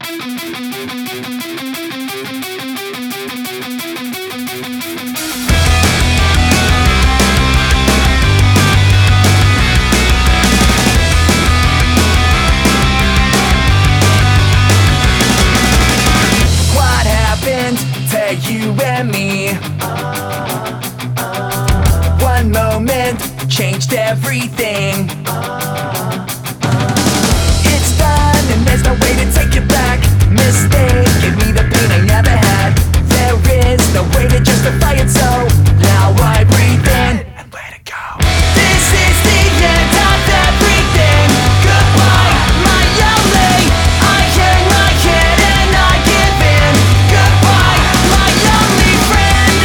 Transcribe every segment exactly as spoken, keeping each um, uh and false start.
To you and me, one moment changed everything. It's done and there's no way to take it back. Mistake gave me the pain I never had. There is no way to justify it, so now I breathe in and let it go. This is the end of everything. Goodbye, my only. I hang my head and I give in. Goodbye, my only friend.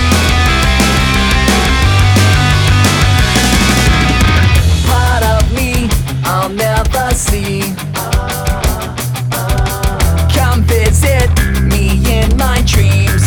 Part of me I'll never see. Come visit me in my dreams.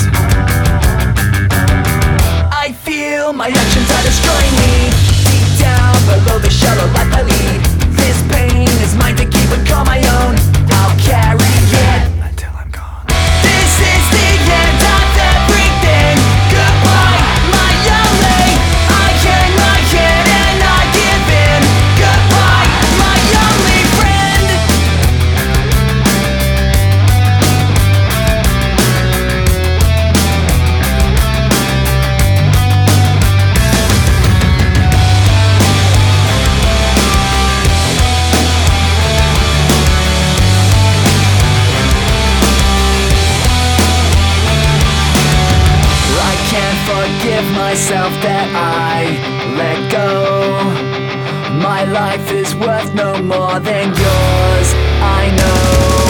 I feel my actions are destroying me. Deep down below the shallow life I lead. This pain is mine to keep and call my own. I'll carry it until I'm gone. This is the end of everything. Goodbye, my only. I hang my head and I give in. Goodbye, my only friend. I can't forgive myself that I let go. My life is worth no more than yours, I know.